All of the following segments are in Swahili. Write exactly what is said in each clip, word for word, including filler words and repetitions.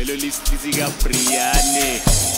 Elo listizi Gabriane.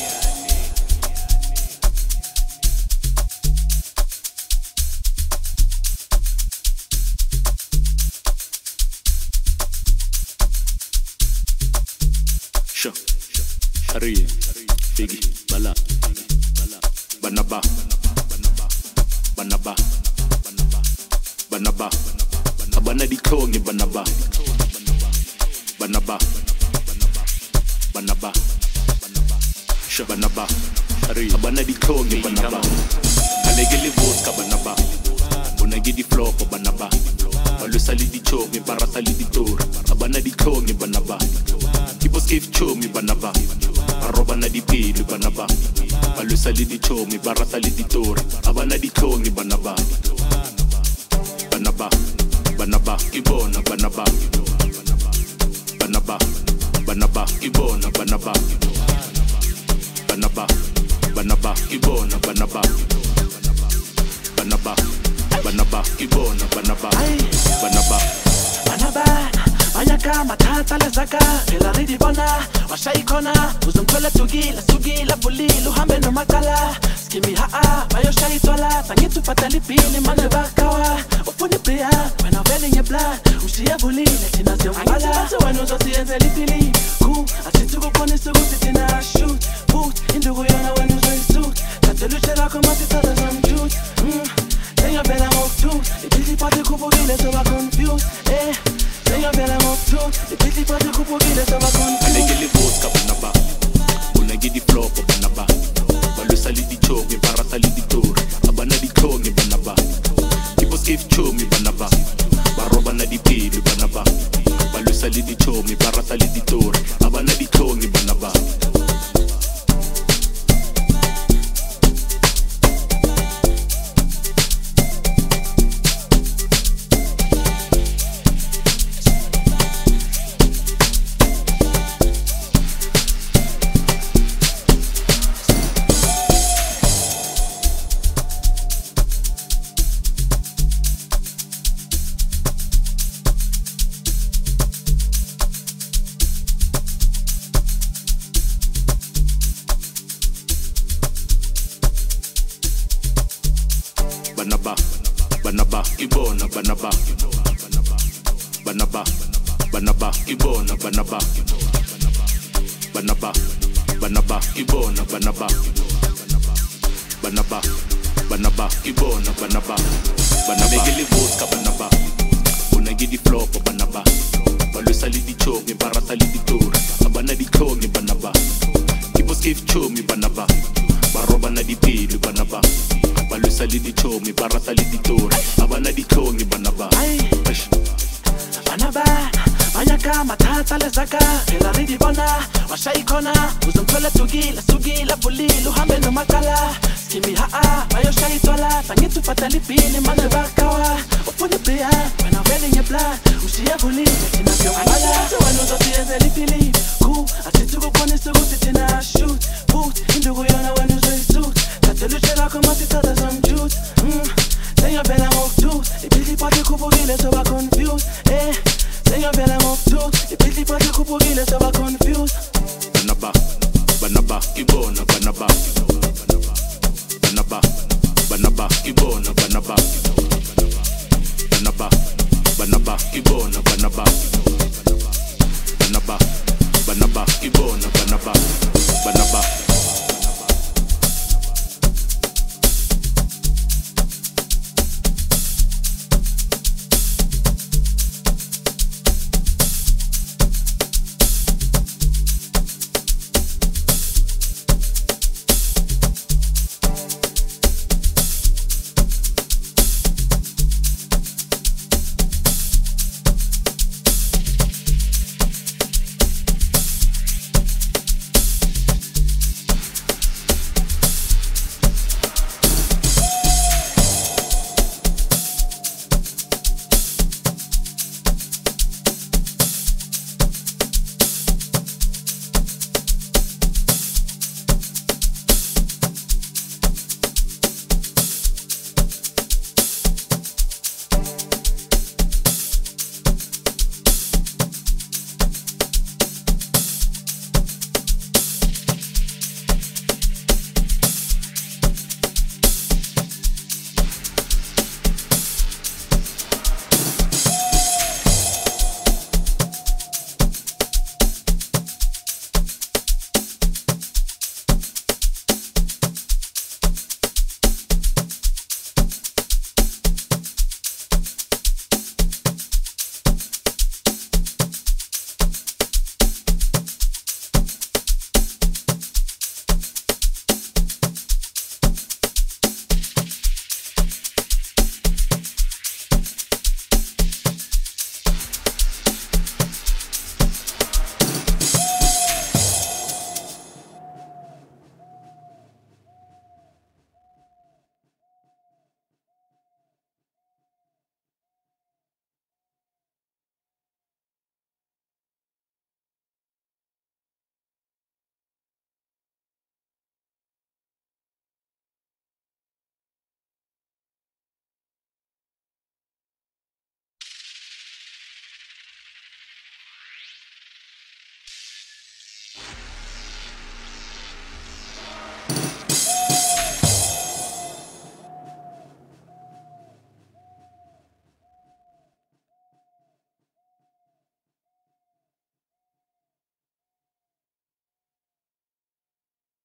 Sho, Sharia, Biggie, Bala, Banaba, Banaba, Banaba, Abana di Kongi, Banaba, Banaba, Banaba, Sho, Banaba, Sharia, Abana di Kongi, Banaba, Alegeli vodka, Banaba, Unagi di flow, Banaba, Balu sali di chomi, Bara sali di tour, Abana di Kongi, Banaba. Tipo skif chomi banaba Arroba na di pili banaba Balu sali di chomi Bara sali di tori Abana di kongi banaba Banaba Banaba Ibona banaba Banaba Banaba Ibona banaba Banaba Banaba Ibona banaba Banaba Banaba Ibona banaba Banaba Banaba Manyaka matata lezaka Ela ridi bona Washaikona Uzumtwele tugila Sugila pulilu Hambe no makala Skimi haa Bayo shaitwala Tangitu patali pili Mane bakawa Ufuni pria Wena veli nye bla Ushia vulile Tina se mbala Angiti batu wenu Zoti enzeli pili Ku Asitu kukoni sugu Sitina shoot Boot Indugu yona wenu zoi suit Tatelu chela Komati tada some juice Mmm Tenga bela move too Ibili pati kupugile So I confused Eh Tenga bela move too Ibili pati kupugile So I confused Alegeli vodka banaba Unagi di flow banaba Balu sali di chomi Bara sali di tori Abana di kongi banaba Tipo skif chomi banaba Baroba na di pili banaba Balu sali di chomi Bara sali di tori Abana di kongi banaba Banaba, Banaba, Ibona, Banaba, Banaba, Banaba, Ibona, Banaba, Banaba, Banaba, Ibona, Banaba, Banaba, Banaba, Ibona, Banaba, Banaba, Legeli vodka, Banaba, Unagi di flow, Banaba, Balu sali di chomi, Bara sali di tori, Abana di kongi, Banaba, Tipo skif chomi, Banaba, Baroba na di pili, Banaba, Balu sali di chomi, Bara sali di tori Abana di kongi banaba Banaba Manyaka matata lezaka Ela ridi bona Washaikona Uzumtwele tugila Sugila pulilu Hambe no makala Skimi haa Bayo shaitwala Tangitu patali pili Mane bakawa Ufuni pria Wena veli nye bla Ushia vulile Tina sio mbala Angiti wenu Zoti enzeli pili Ku Asitu kukoni sugu Sitina shoot Boot Indugu yona wenu zoi suit Tatelu chela Komati tada some juice Mmm Tenga bela move too Ibili pati kupugile So I confused Eh Tenga bela move too Ibili pati kupugile So I confused Banaba Banaba Ibona Banaba Banaba Banaba Ibona Banaba Banaba Banaba Ibona Banaba